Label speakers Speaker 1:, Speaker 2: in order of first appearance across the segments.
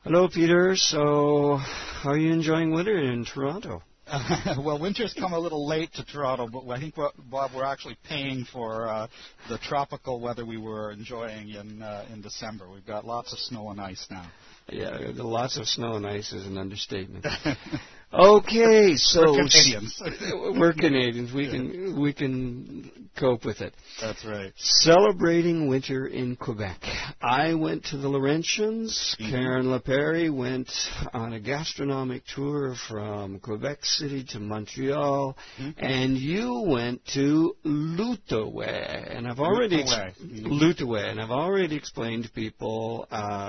Speaker 1: Hello, Peter. So, how are you enjoying winter in Toronto?
Speaker 2: Well, winter's come a little late to Toronto, but I think, Bob, we're actually paying for the tropical weather we were enjoying in December. We've got lots of snow and ice now.
Speaker 1: Yeah, lots of snow and ice is an understatement. Okay, so
Speaker 2: we're Canadians.
Speaker 1: We're Canadians. We can cope with it.
Speaker 2: That's right.
Speaker 1: Celebrating winter in Quebec. I went to the Laurentians. Mm-hmm. Karen LaPerry went on a gastronomic tour from Quebec City to Montreal, mm-hmm. and you went to L'Outaouais. And I've already L'Outaouais, and I've already explained to people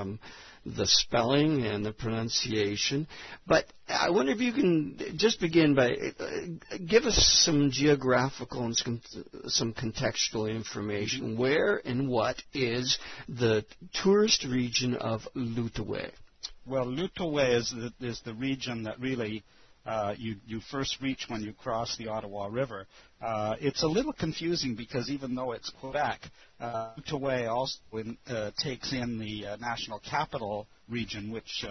Speaker 1: the spelling and the pronunciation. But I wonder if you can just begin by give us some geographical and some contextual information. Where and what is the tourist region of L'Outaouais?
Speaker 2: Well, L'Outaouais is the region that really you first reach when you cross the Ottawa River. It's a little confusing because even though it's Quebec, L'Outaouais also takes in the National Capital region, which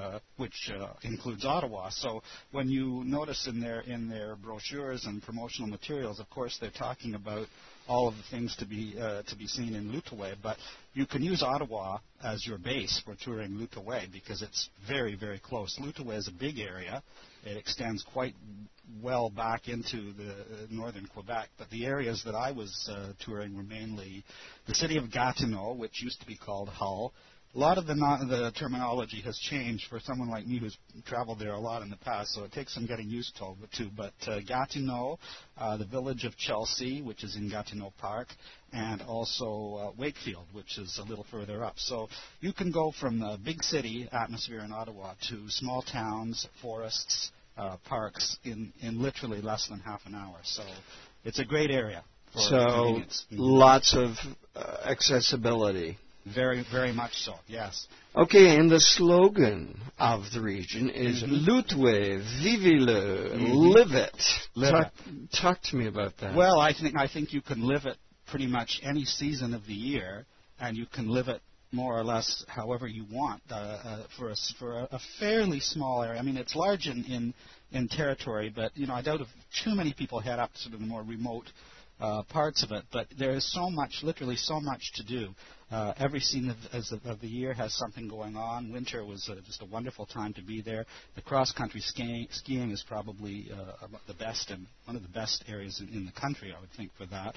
Speaker 2: includes Ottawa. So when you notice in their brochures and promotional materials, of course they're talking about all of the things to be seen in L'Outaouais, but you can use Ottawa as your base for touring L'Outaouais because it's very, very close. L'Outaouais is a big area. It extends quite well back into the northern Quebec, but the areas that I was touring were mainly the city of Gatineau, which used to be called Hull. A lot of the terminology has changed for someone like me who's traveled there a lot in the past, so it takes some getting used to. But Gatineau, the village of Chelsea, which is in Gatineau Park, and also Wakefield, which is a little further up. So you can go from the big city atmosphere in Ottawa to small towns, forests, parks in literally less than half an hour. So it's a great area for convenience.
Speaker 1: Lots of accessibility.
Speaker 2: Very, very much so, yes.
Speaker 1: Okay, and the slogan of the region is L'Outaouais, vivez-le, live it. Talk to me about that.
Speaker 2: Well, I think you can live it pretty much any season of the year, and you can live it more or less however you want for a fairly small area. I mean, it's large in territory, but I doubt if too many people head up to sort of the more remote parts of it, but there is so much, literally so much to do. Every season of the year has something going on. Winter was just a wonderful time to be there. The cross-country skiing is probably the best and one of the best areas in the country, I would think, for that.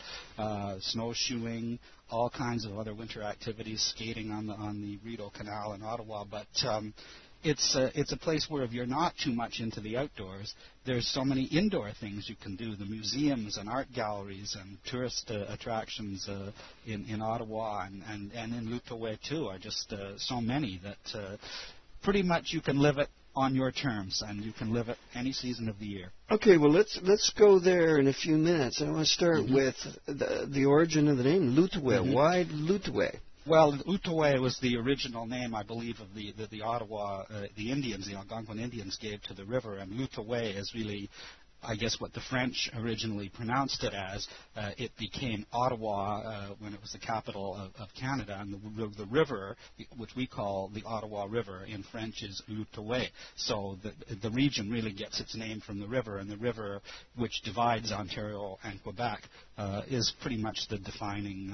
Speaker 2: Snowshoeing, all kinds of other winter activities, skating on the Rideau Canal in Ottawa, but it's a place where if you're not too much into the outdoors, there's so many indoor things you can do. The museums and art galleries and tourist attractions in Ottawa and in L'Outaouais too are just so many that pretty much you can live it on your terms, and you can live it any season of the year.
Speaker 1: Okay, well let's go there in a few minutes. I want to start with the origin of the name L'Outaouais. Why L'Outaouais?
Speaker 2: Well, Outaouais was the original name, I believe, of the Ottawa, the Indians, the Algonquin Indians gave to the river, and L'Outaouais is really, I guess, what the French originally pronounced it as. It became Ottawa when it was the capital of Canada, and the river, which we call the Ottawa River in French, is L'Outaouais. So the region really gets its name from the river, and the river which divides Ontario and Quebec is pretty much the defining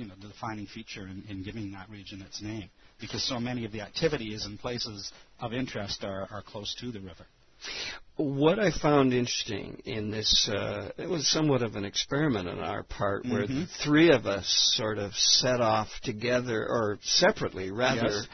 Speaker 2: feature in giving that region its name, because so many of the activities and places of interest are close to the river.
Speaker 1: What I found interesting in this, it was somewhat of an experiment on our part, where the three of us sort of set off together, or separately rather,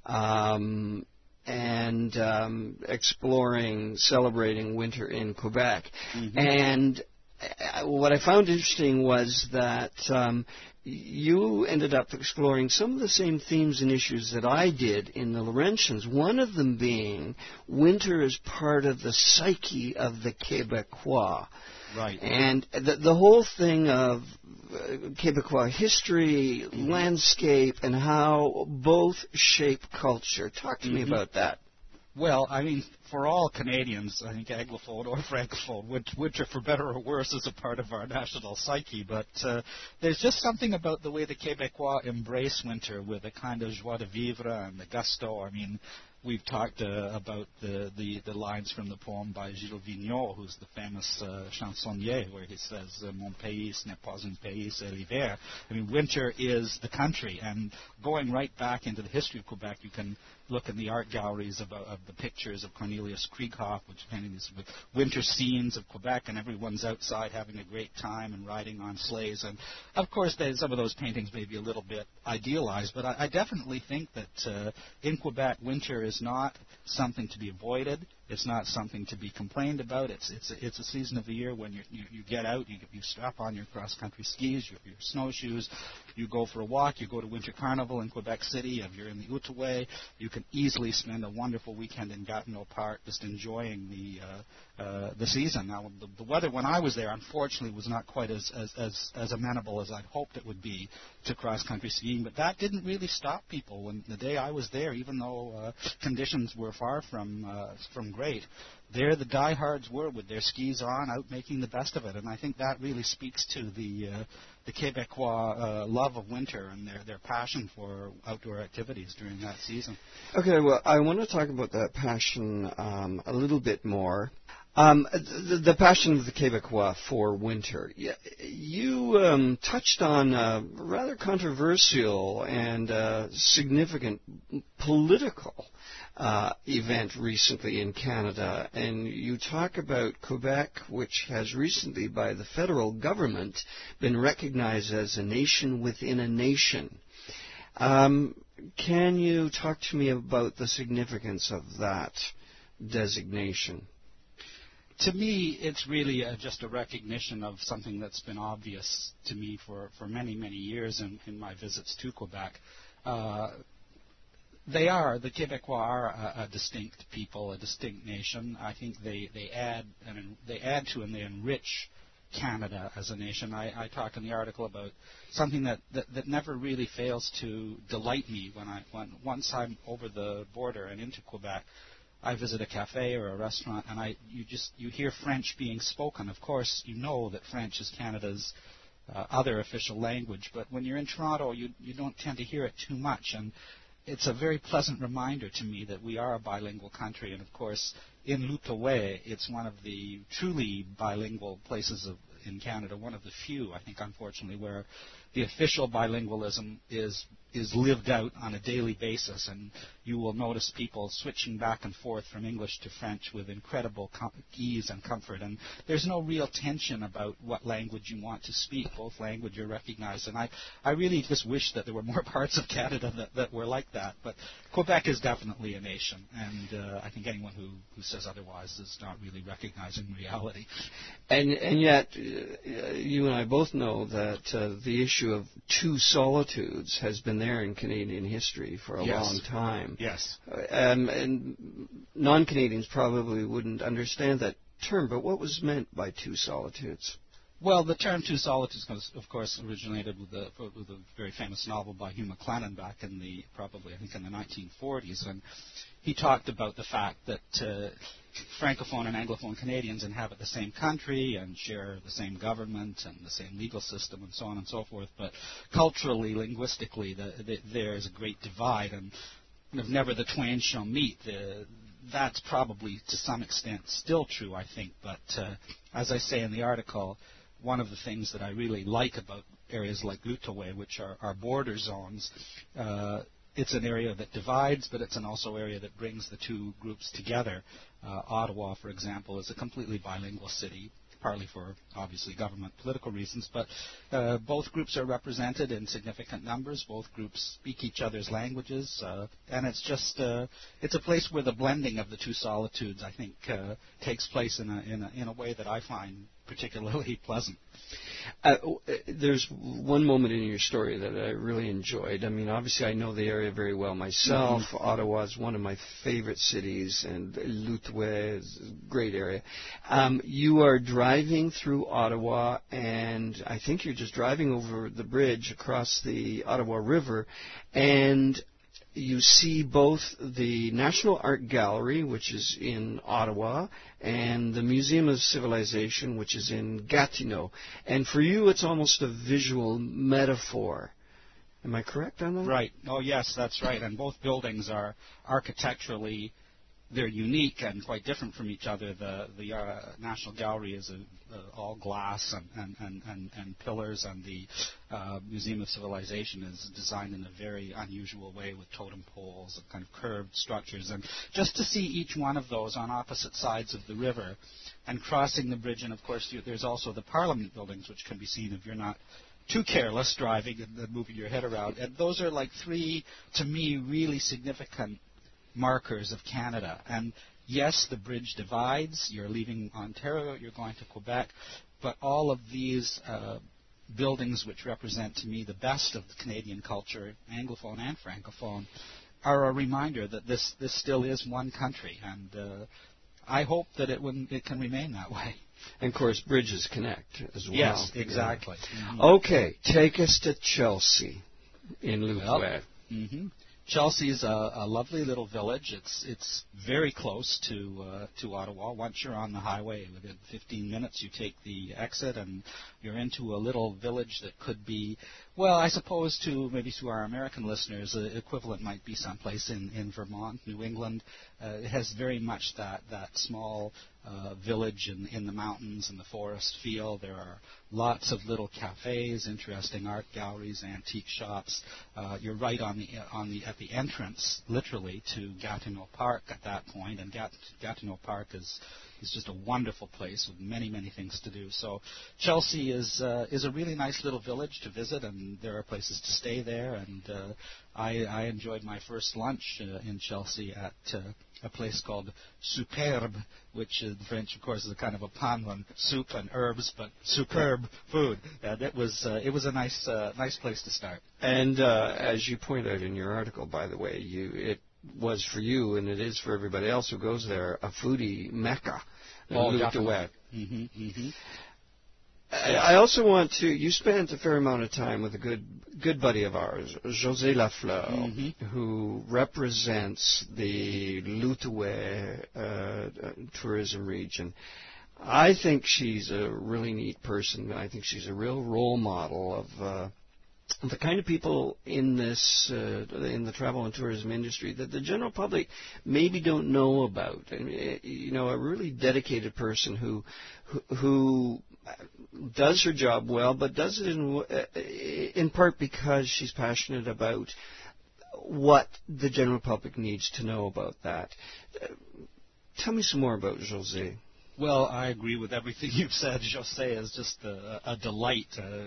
Speaker 1: and celebrating winter in Quebec. And what I found interesting was that you ended up exploring some of the same themes and issues that I did in the Laurentians, one of them being winter is part of the psyche of the Quebecois.
Speaker 2: Right.
Speaker 1: And the whole thing of Quebecois history, landscape, and how both shape culture. Talk to me about that.
Speaker 2: Well, I mean, for all Canadians, I think Anglophone or Francophone, winter, for better or worse, is a part of our national psyche. But there's just something about the way the Quebecois embrace winter with a kind of joie de vivre and the gusto. I mean, we've talked about the lines from the poem by Gilles Vigneault, who's the famous chansonnier, where he says, "Mon pays ce n'est pas un pays, c'est l'hiver." I mean, winter is the country. And going right back into the history of Quebec, you can look in the art galleries of the pictures of Cornelius Krieghoff, which painting these winter scenes of Quebec, and everyone's outside having a great time and riding on sleighs. And of course, some of those paintings may be a little bit idealized, but I definitely think that in Quebec, winter is not something to be avoided. It's not something to be complained about. It's a season of the year when you get out, you strap on your cross-country skis, your snowshoes, you go for a walk, you go to Winter Carnival in Quebec City. If you're in the Outaouais, you can easily spend a wonderful weekend in Gatineau Park just enjoying the season. Now, the weather when I was there, unfortunately, was not quite as amenable as I'd hoped it would be to cross-country skiing, but that didn't really stop people. When the day I was there, even though conditions were far from great, there the diehards were with their skis on, out making the best of it, and I think that really speaks to the Quebecois love of winter and their passion for outdoor activities during that season.
Speaker 1: Okay, well, I want to talk about that passion a little bit more. The passion of the Quebecois for winter. You touched on a rather controversial and significant political event recently in Canada, and you talk about Quebec, which has recently, by the federal government, been recognized as a nation within a nation. Can you talk to me about the significance of that designation?
Speaker 2: To me, it's really just a recognition of something that's been obvious to me for many, many years in my visits to Quebec. The Quebecois are a distinct people, a distinct nation. I think they add to and they enrich Canada as a nation. I talk in the article about something that never really fails to delight me once I'm over the border and into Quebec. I visit a cafe or a restaurant, and you hear French being spoken. Of course, you know that French is Canada's other official language, but when you're in Toronto, you don't tend to hear it too much, and it's a very pleasant reminder to me that we are a bilingual country. And of course, in l'Outaouais, it's one of the truly bilingual places in Canada, one of the few, I think, unfortunately, where the official bilingualism is lived out on a daily basis, and you will notice people switching back and forth from English to French with incredible ease and comfort, and there's no real tension about what language you want to speak. Both languages are recognized, and I really just wish that there were more parts of Canada that were like that, but Quebec is definitely a nation, and I think anyone who says otherwise is not really recognizing reality.
Speaker 1: And yet, you and I both know that the issue of two solitudes has been there in Canadian history for a long time.
Speaker 2: Yes.
Speaker 1: And non-Canadians probably wouldn't understand that term, but what was meant by two solitudes?
Speaker 2: Well, the term two solitudes, of course, originated with a very famous novel by Hugh MacLennan back in the 1940s, and he talked about the fact that Francophone and Anglophone Canadians inhabit the same country and share the same government and the same legal system and so on and so forth, but culturally, linguistically, there is a great divide, and if never the twain shall meet, that's probably to some extent still true, I think, but as I say in the article, one of the things that I really like about areas like l'Outaouais, which are border zones, it's an area that divides, but it's also an area that brings the two groups together. Ottawa, for example, is a completely bilingual city, partly for, obviously, government political reasons, but both groups are represented in significant numbers. Both groups speak each other's languages, and it's just it's a place where the blending of the two solitudes, I think, takes place in a way that I find particularly pleasant.
Speaker 1: There's one moment in your story that I really enjoyed. I mean, obviously, I know the area very well myself. Mm-hmm. Ottawa is one of my favorite cities, and l'Outaouais is a great area. You are driving through Ottawa, and I think you're just driving over the bridge across the Ottawa River, and you see both the National Art Gallery, which is in Ottawa, and the Museum of Civilization, which is in Gatineau. And for you, it's almost a visual metaphor. Am I correct on that?
Speaker 2: Right. Oh, yes, that's right. And both buildings are architecturally, they're unique and quite different from each other. The National Gallery is all glass and pillars, and the Museum of Civilization is designed in a very unusual way with totem poles and kind of curved structures. And just to see each one of those on opposite sides of the river and crossing the bridge, and of course there's also the Parliament buildings, which can be seen if you're not too careless driving and moving your head around. And those are like three, to me, really significant markers of Canada. And yes, the bridge divides. You're leaving Ontario, you're going to Quebec, but all of these buildings, which represent to me the best of the Canadian culture, Anglophone and Francophone, are a reminder that this still is one country. And I hope that it can remain that way.
Speaker 1: And, of course, bridges connect as well.
Speaker 2: Yes, exactly.
Speaker 1: Yeah. Mm-hmm. Okay, take us to Chelsea in Lutwet.
Speaker 2: Mm-hmm. Chelsea is a lovely little village. It's very close to Ottawa. Once you're on the highway, within 15 minutes, you take the exit, and you're into a little village that could be, well, I suppose maybe to our American listeners, the equivalent might be someplace in Vermont, New England. It has very much that small village in the mountains and the forest feel. There are lots of little cafes, interesting art galleries, antique shops. You're right at the entrance, literally, to Gatineau Park at that point, and Gatineau Park is just a wonderful place with many, many things to do. So Chelsea is a really nice little village to visit, and there are places to stay there. And I enjoyed my first lunch in Chelsea at a place called Superbe, which in French, of course, is a kind of a pun on soup and herbs, but superb food. And it was a nice place to start.
Speaker 1: And as you point out in your article, by the way, it was for you, and it is for everybody else who goes there, a foodie mecca.
Speaker 2: Definitely. Mm-hmm, mm-hmm.
Speaker 1: I also want to. You spent a fair amount of time with a good buddy of ours, José Lafleur, mm-hmm. who represents the L'Outaouais tourism region. I think she's a really neat person. I think she's a real role model of the kind of people in in the travel and tourism industry that the general public maybe don't know about. I mean, a really dedicated person who does her job well, but does it in part because she's passionate about what the general public needs to know about that. Tell me some more about José.
Speaker 2: Well, I agree with everything you've said. José is just a delight.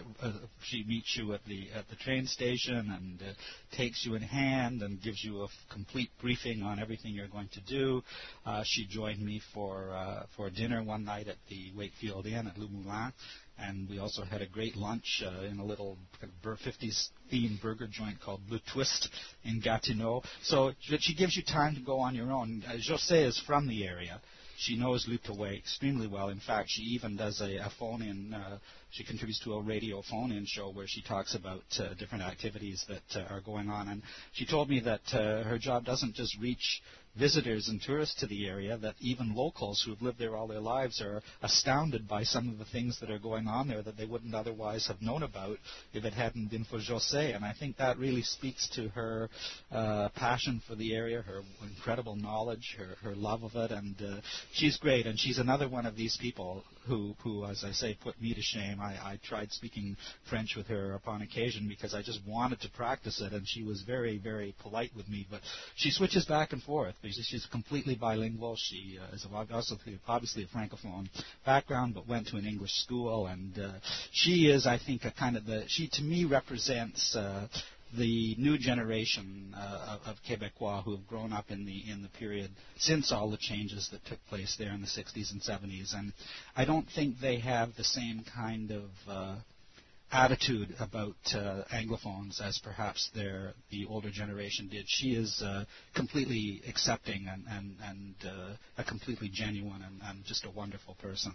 Speaker 2: She meets you at the train station and takes you in hand and gives you a complete briefing on everything you're going to do. She joined me for dinner one night at the Wakefield Inn at Le Moulin, and we also had a great lunch in a little 50s themed burger joint called Le Twist in Gatineau. So she gives you time to go on your own. José is from the area. She knows L'Outaouais extremely well. In fact, she even does a phone-in. She contributes to a radio phone-in show where she talks about different activities that are going on. And she told me that her job doesn't just reach visitors and tourists to the area, that even locals who have lived there all their lives are astounded by some of the things that are going on there that they wouldn't otherwise have known about if it hadn't been for José. And I think that really speaks to her passion for the area, her incredible knowledge, her love of it. And she's great. And she's another one of these people who, as I say, put me to shame. I tried speaking French with her upon occasion because I just wanted to practice it, and she was very, very polite with me. But she switches back and forth. She's completely bilingual. She is also obviously a Francophone background, but went to an English school. And she is, I think, she to me represents the new generation of Quebecois who have grown up in the period since all the changes that took place there in the 60s and 70s. And I don't think they have the same kind of attitude about Anglophones as perhaps the older generation did. She is completely accepting and a completely genuine and just a wonderful person.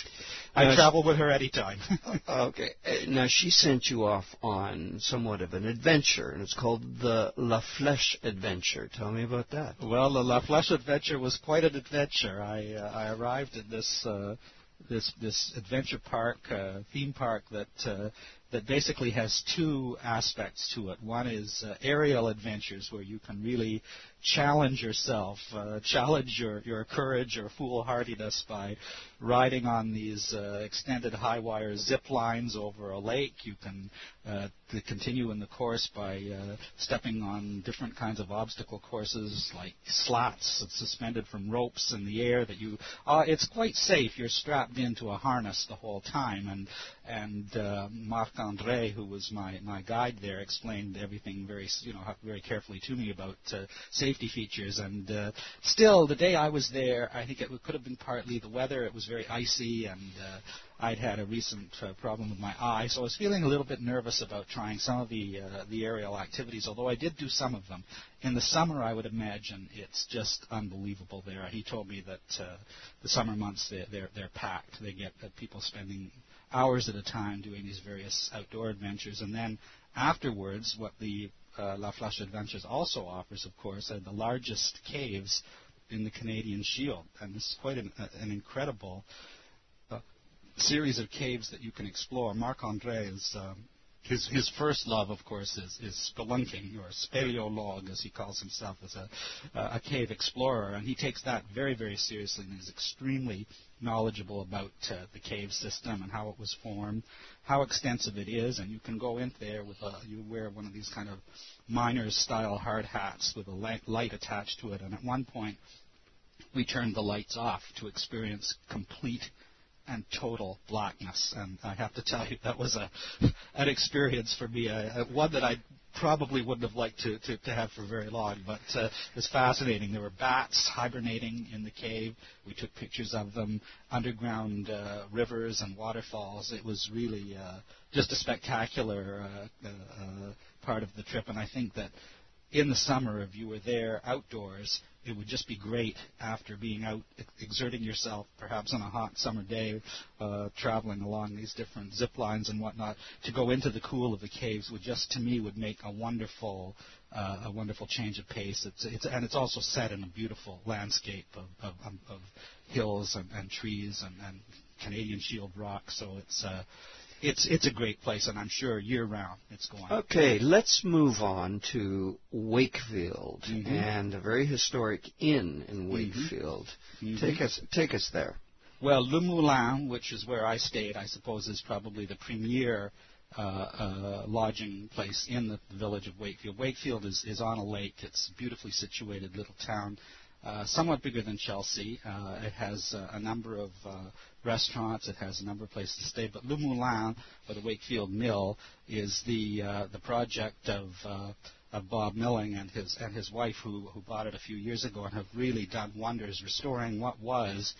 Speaker 2: I travel with her anytime.
Speaker 1: Okay. Now, she sent you off on somewhat of an adventure, and it's called the La Flèche Adventure. Tell me about that.
Speaker 2: Well, the La Flèche Adventure was quite an adventure. I arrived at this adventure park, theme park that that basically has two aspects to it. One is aerial adventures where you can really challenge yourself, challenge your courage or foolhardiness by riding on these extended high-wire zip lines over a lake. You can continue in the course by stepping on different kinds of obstacle courses like slats suspended from ropes in the air that you it's quite safe. You're strapped into a harness the whole time, and Marc-André, who was my guide there, explained everything very carefully to me about safety features. And still, the day I was there, I think it could have been partly the weather. It was very icy, and I'd had a recent problem with my eye, so I was feeling a little bit nervous about trying some of the aerial activities, although I did do some of them. In the summer, I would imagine it's just unbelievable there. He told me that the summer months, they're packed. They get people spending hours at a time doing these various outdoor adventures. And then afterwards, what the La Flèche Adventures also offers, of course, are the largest caves in the Canadian Shield. And this is quite an incredible series of caves that you can explore. Marc-André is his first love, of course, is spelunking, or speleologue, as he calls himself, as a cave explorer, and he takes that very, very seriously and is extremely knowledgeable about the cave system and how it was formed, how extensive it is, and you can go in there with you wear one of these kind of miner's-style hard hats with a light attached to it, and at one point we turned the lights off to experience complete and total blackness. And I have to tell you, that was an experience for me, one that I probably wouldn't have liked to have for very long, but it was fascinating. There were bats hibernating in the cave. We took pictures of them, underground rivers and waterfalls. It was really just a spectacular part of the trip, and I think that in the summer, if you were there outdoors, it would just be great after being out exerting yourself, perhaps on a hot summer day, traveling along these different zip lines and whatnot, to go into the cool of the caves would make a wonderful change of pace. It's also set in a beautiful landscape of hills and trees and Canadian Shield rock. So it's a great place, and I'm sure year-round it's going.
Speaker 1: Okay, let's move on to Wakefield and a very historic inn in Wakefield. Take us there.
Speaker 2: Well, Le Moulin, which is where I stayed, I suppose is probably the premier lodging place in the village of Wakefield. Wakefield is on a lake. It's a beautifully situated little town. Somewhat bigger than Chelsea. It has a number of restaurants. It has a number of places to stay. But Le Moulin, or the Wakefield Mill, is the project of Bob Milling and his wife, who bought it a few years ago and have really done wonders, restoring what was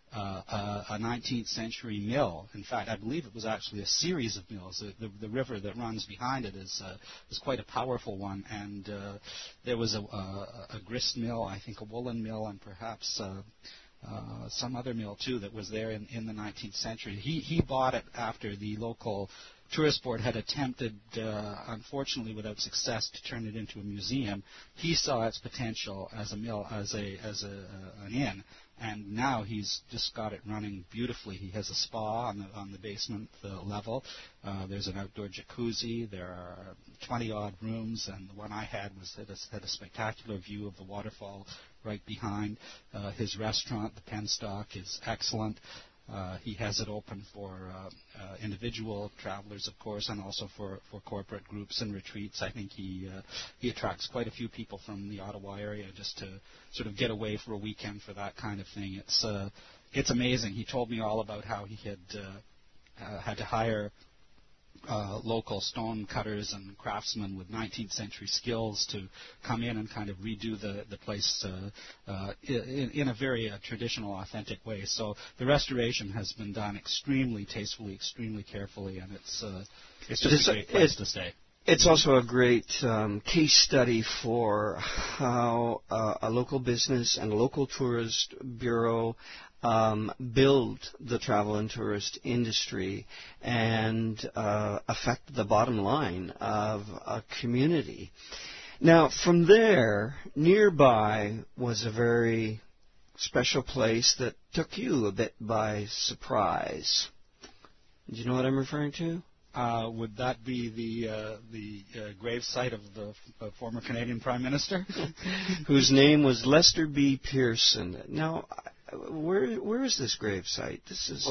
Speaker 2: a 19th century mill. In fact, I believe it was actually a series of mills. The river that runs behind it is quite a powerful one, and there was a grist mill, I think a woolen mill, and perhaps some other mill too that was there in the 19th century. He bought it after the local tourist board had attempted, unfortunately without success, to turn it into a museum. He saw its potential as a mill, as an inn, and now he's just got it running beautifully. He has a spa on the basement level. There's an outdoor jacuzzi. There are 20-odd rooms, and the one I had had a spectacular view of the waterfall right behind. His restaurant, the Penstock, is excellent. He has it open for individual travelers, of course, and also for corporate groups and retreats. I think he attracts quite a few people from the Ottawa area just to sort of get away for a weekend for that kind of thing. It's amazing. He told me all about how he had to hire local stone cutters and craftsmen with 19th century skills to come in and kind of redo the place in a very traditional, authentic way. So the restoration has been done extremely tastefully, extremely carefully, and it's just a great place to stay.
Speaker 1: It's also a great case study for how a local business and a local tourist bureau build the travel and tourist industry and affect the bottom line of a community. Now, from there, nearby was a very special place that took you a bit by surprise. Do you know what I'm referring to?
Speaker 2: Would that be the grave site of the former Canadian Prime Minister?
Speaker 1: Whose name was Lester B. Pearson. Now, where is this grave site? This is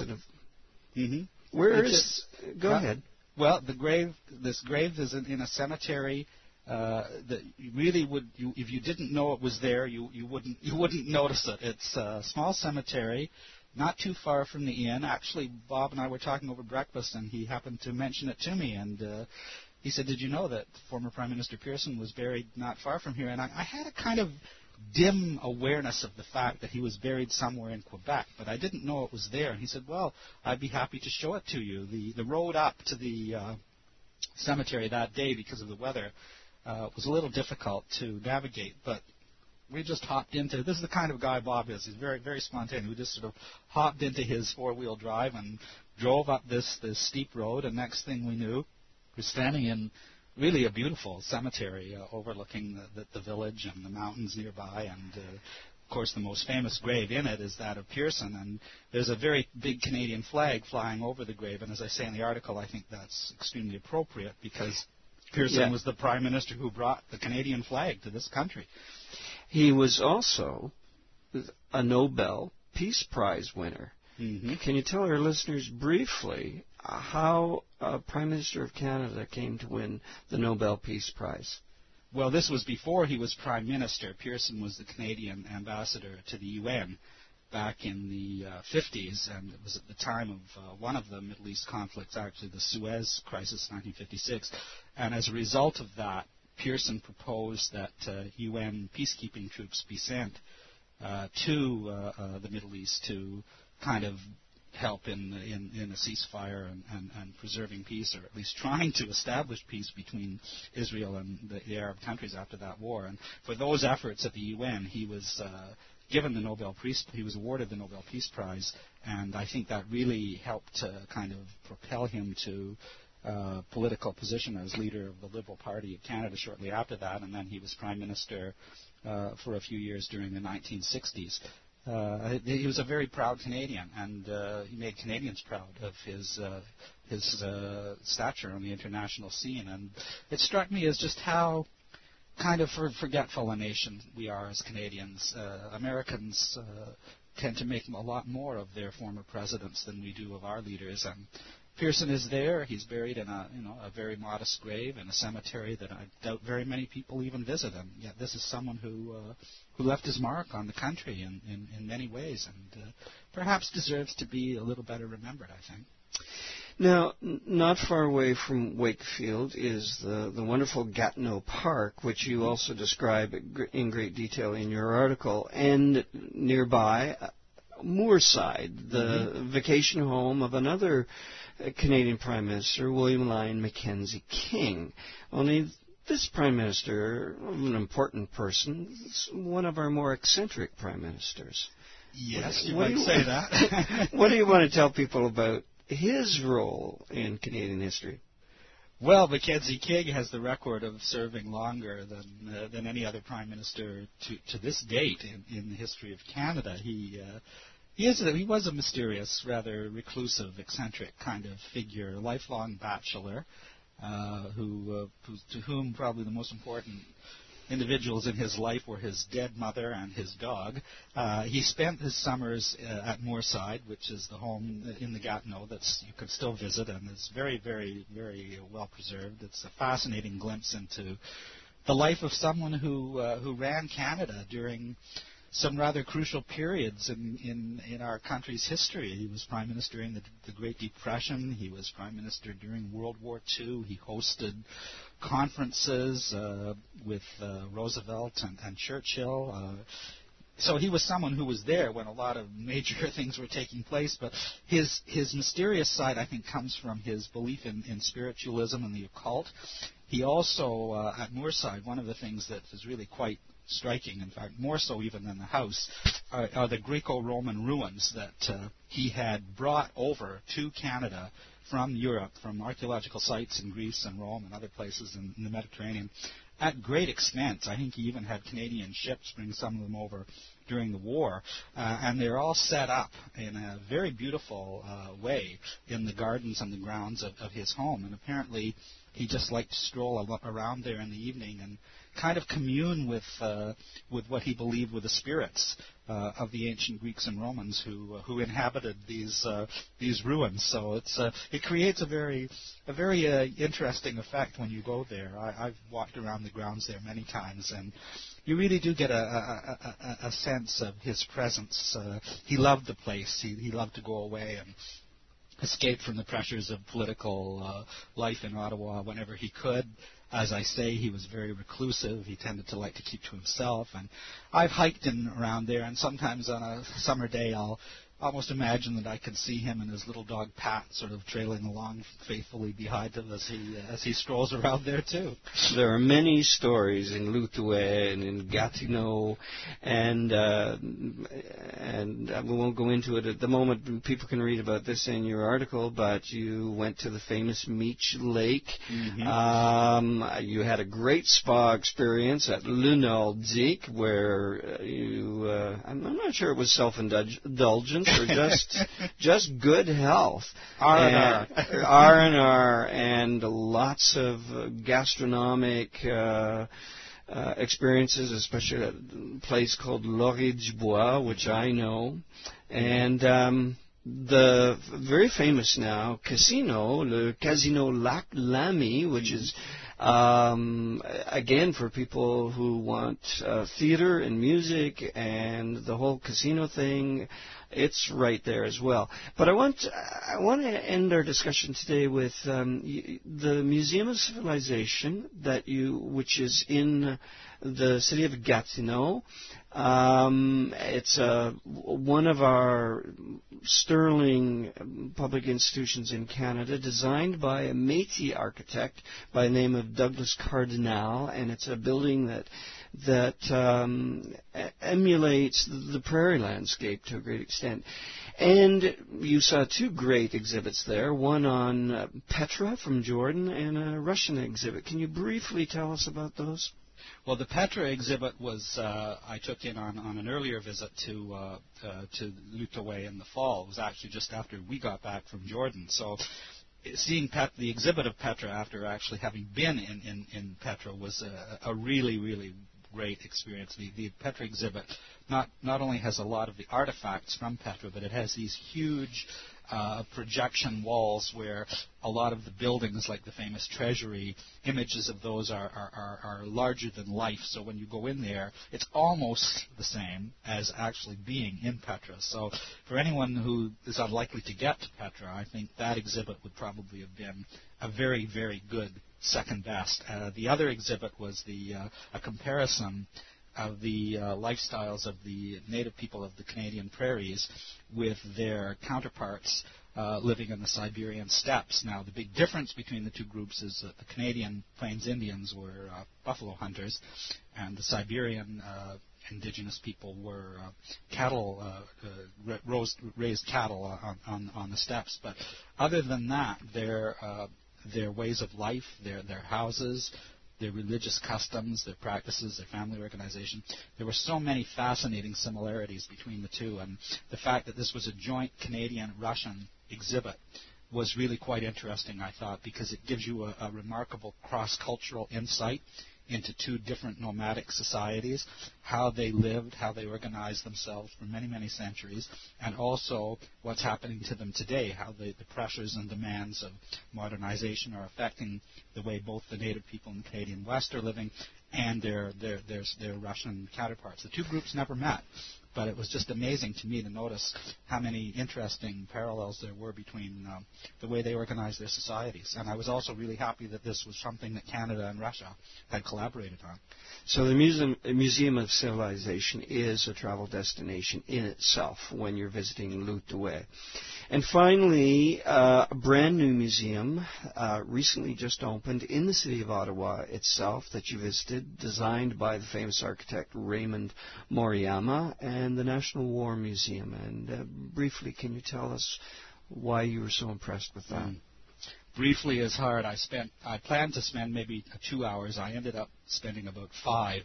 Speaker 1: Go ahead.
Speaker 2: Well, this grave is in a cemetery that you really would, if you didn't know it was there, you wouldn't notice it. It's a small cemetery, not too far from the inn. Actually, Bob and I were talking over breakfast, and he happened to mention it to me, and he said, "Did you know that former Prime Minister Pearson was buried not far from here?" And I had a kind of dim awareness of the fact that he was buried somewhere in Quebec, but I didn't know it was there. And he said, "Well, I'd be happy to show it to you." The road up to the cemetery that day, because of the weather, was a little difficult to navigate, but we just hopped into, this is the kind of guy Bob is. He's very, very spontaneous. We just sort of hopped into his four-wheel drive and drove up this steep road, and next thing we knew, we're standing in really a beautiful cemetery overlooking the village and the mountains nearby, and of course the most famous grave in it is that of Pearson, and there's a very big Canadian flag flying over the grave, and as I say in the article, I think that's extremely appropriate because Pearson was the Prime Minister who brought the Canadian flag to this country.
Speaker 1: He was also a Nobel Peace Prize winner.
Speaker 2: Mm-hmm.
Speaker 1: Can you tell our listeners briefly how a Prime Minister of Canada came to win the Nobel Peace Prize?
Speaker 2: Well, this was before he was Prime Minister. Pearson was the Canadian ambassador to the UN back in the 50s, and it was at the time of one of the Middle East conflicts, actually the Suez Crisis, 1956. And as a result of that, Pearson proposed that UN peacekeeping troops be sent to the Middle East to kind of help in a ceasefire and preserving peace, or at least trying to establish peace between Israel and the Arab countries after that war. And for those efforts at the UN, he was given the Nobel Peace. He was awarded the Nobel Peace Prize, and I think that really helped to kind of propel him to political position as leader of the Liberal Party of Canada shortly after that, and then he was Prime Minister for a few years during the 1960s. He was a very proud Canadian, and he made Canadians proud of his stature on the international scene. And it struck me as just how kind of forgetful a nation we are as Canadians. Americans tend to make a lot more of their former presidents than we do of our leaders. And Pearson is there. He's buried in a very modest grave in a cemetery that I doubt very many people even visit. And yet this is someone who left his mark on the country in many ways, and perhaps deserves to be a little better remembered, I think.
Speaker 1: Now, not far away from Wakefield is the wonderful Gatineau Park, which you also describe in great detail in your article, and nearby Moorside, the vacation home of another Canadian Prime Minister, William Lyon Mackenzie King. Only this Prime Minister, an important person, is one of our more eccentric Prime Ministers.
Speaker 2: Yes, you might say that.
Speaker 1: What do you want to tell people about his role in Canadian history?
Speaker 2: Well, Mackenzie King has the record of serving longer than any other Prime Minister to this date in the history of Canada. He was a mysterious, rather reclusive, eccentric kind of figure, a lifelong bachelor, to whom probably the most important individuals in his life were his dead mother and his dog. He spent his summers at Moorside, which is the home in the Gatineau that you can still visit, and is very, very, very well preserved. It's a fascinating glimpse into the life of someone who ran Canada during some rather crucial periods in our country's history. He was Prime Minister during the Great Depression. He was Prime Minister during World War II. He hosted conferences with Roosevelt and Churchill. So he was someone who was there when a lot of major things were taking place. But his mysterious side, I think, comes from his belief in spiritualism and the occult. He also, at Moorside, one of the things that is really quite striking, in fact, more so even than the house, are the Greco-Roman ruins that he had brought over to Canada from Europe, from archaeological sites in Greece and Rome and other places in the Mediterranean, at great expense. I think he even had Canadian ships bring some of them over during the war, and they're all set up in a very beautiful way in the gardens and the grounds of his home. And apparently he just liked to stroll around there in the evening and kind of commune with what he believed were the spirits of the ancient Greeks and Romans who inhabited these ruins. So it creates a very interesting effect when you go there. I've walked around the grounds there many times, and you really do get a sense of his presence. He loved the place. He loved to go away and escape from the pressures of political life in Ottawa whenever he could. As I say, he was very reclusive. He tended to like to keep to himself. And I've hiked in around there, and sometimes on a summer day I'll almost imagine that I could see him and his little dog Pat sort of trailing along faithfully behind him as he strolls around there too.
Speaker 1: There are many stories in Lutouet and in Gatineau, and we won't go into it at the moment. People can read about this in your article, but you went to the famous Meech Lake. Mm-hmm. You had a great spa experience at Le Nordique, where you, I'm not sure it was self-indulgence or just good health. R&R and lots of gastronomic experiences, especially at a place called Laurier du Bois, which I know. And the very famous now casino, Le Casino Lac Lamy, which is again for people who want theater and music and the whole casino thing. It's right there as well. But I want to end our discussion today with the Museum of Civilization which is in the city of Gatineau. It's one of our sterling public institutions in Canada, designed by a Métis architect by the name of Douglas Cardinal, and it's a building that emulates the prairie landscape to a great extent. And you saw two great exhibits there, one on Petra from Jordan and a Russian exhibit. Can you briefly tell us about those?
Speaker 2: Well, the Petra exhibit was I took in on an earlier visit to Lutouet in the fall. It was actually just after we got back from Jordan. So seeing the exhibit of Petra after actually having been in Petra was a really, really great experience. The Petra exhibit not only has a lot of the artifacts from Petra, but it has these huge projection walls where a lot of the buildings, like the famous treasury, images of those are larger than life. So when you go in there, it's almost the same as actually being in Petra. So for anyone who is unlikely to get to Petra, I think that exhibit would probably have been a very, very good second best. The other exhibit was a comparison of the lifestyles of the native people of the Canadian prairies with their counterparts living in the Siberian steppes. Now, the big difference between the two groups is that the Canadian Plains Indians were buffalo hunters, and the Siberian indigenous people were raised cattle on the steppes. But other than that, their ways of life, their houses, their religious customs, their practices, their family organization. There were so many fascinating similarities between the two, and the fact that this was a joint Canadian-Russian exhibit was really quite interesting, I thought, because it gives you a remarkable cross-cultural insight into two different nomadic societies, how they lived, how they organized themselves for many, many centuries, and also what's happening to them today, how the pressures and demands of modernization are affecting the way both the native people in the Canadian West are living and their Russian counterparts. The two groups never met, but it was just amazing to me to notice how many interesting parallels there were between the way they organized their societies. And I was also really happy that this was something that Canada and Russia had collaborated on.
Speaker 1: So the Museum of Civilization is a travel destination in itself when you're visiting Lutouet. And finally, a brand new museum recently just opened in the city of Ottawa itself that you visited, designed by the famous architect Raymond Moriyama, and the National War Museum. And briefly, can you tell us why you were so impressed with that?
Speaker 2: Briefly is hard. I planned to spend maybe 2 hours. I ended up spending about 5.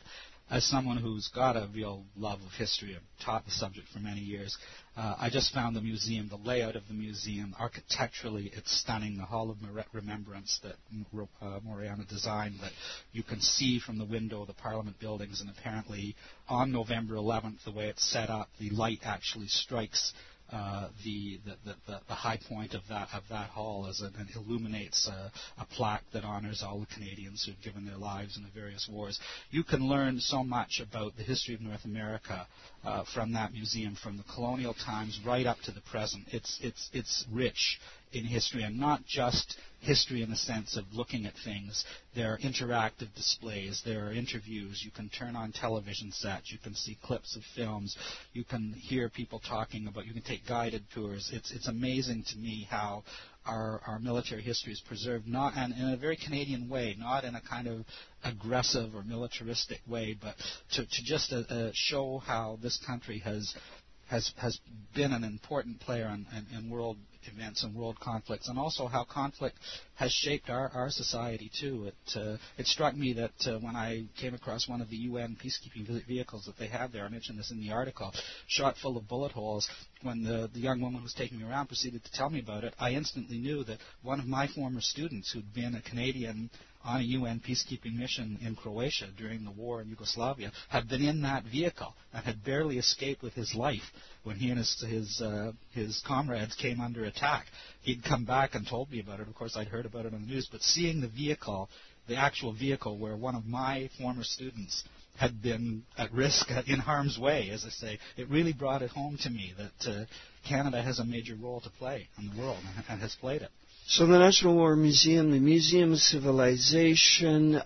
Speaker 2: as someone who's got a real love of history and taught the subject for many years, I just found the museum, the layout of the museum, architecturally, it's stunning. The Hall of Remembrance that Moriana designed, that you can see from the window of the Parliament buildings, and apparently on November 11th, the way it's set up, the light actually strikes the high point of that hall and illuminates a plaque that honors all the Canadians who've given their lives in the various wars. You can learn so much about the history of North America from that museum, from the colonial times right up to the present. It's rich in history, and not just history in the sense of looking at things. There are interactive displays, there are interviews, you can turn on television sets, you can see clips of films, you can hear people talking about, you can take guided tours. It's amazing to me how our military history is preserved, not and in a very Canadian way, not in a kind of aggressive or militaristic way, but to just show how this country has been an important player in world events and world conflicts, and also how conflict has shaped our society too. It struck me that when I came across one of the UN peacekeeping vehicles that they have there, I mentioned this in the article, shot full of bullet holes, when the young woman who was taking me around proceeded to tell me about it, I instantly knew that one of my former students, who'd been a Canadian on a UN peacekeeping mission in Croatia during the war in Yugoslavia, had been in that vehicle and had barely escaped with his life when he and his comrades came under attack. He'd come back and told me about it. Of course, I'd heard about it on the news, but seeing the vehicle, the actual vehicle where one of my former students had been at risk, in harm's way, as I say, it really brought it home to me that Canada has a major role to play in the world and has played it.
Speaker 1: So the National War Museum, the Museum of Civilization,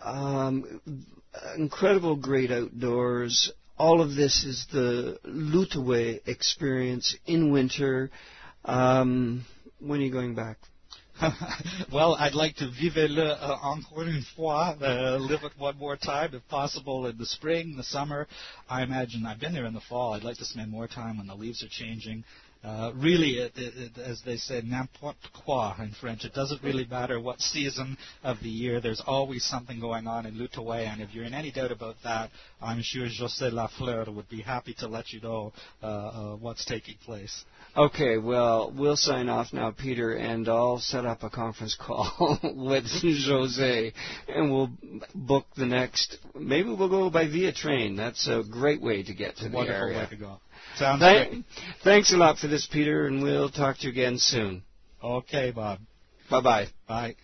Speaker 1: incredible great outdoors. All of this is the L'Outaouais experience in winter. When are you going back?
Speaker 2: Well, I'd like to vivre le encore une fois, live it one more time, if possible, in the spring, the summer. I imagine I've been there in the fall. I'd like to spend more time when the leaves are changing. Really, as they say, n'importe quoi in French. It doesn't really matter what season of the year. There's always something going on in L'Outaouais, and if you're in any doubt about that, I'm sure José Lafleur would be happy to let you know what's taking place.
Speaker 1: Okay, well, we'll sign off now, Peter, and I'll set up a conference call with José, and we'll book the next. Maybe we'll go by via train. That's a great way to get to the area.
Speaker 2: Wonderful way to go. Sounds great.
Speaker 1: Thanks a lot for this, Peter, and we'll talk to you again soon.
Speaker 2: Okay, Bob.
Speaker 1: Bye-bye.
Speaker 2: Bye.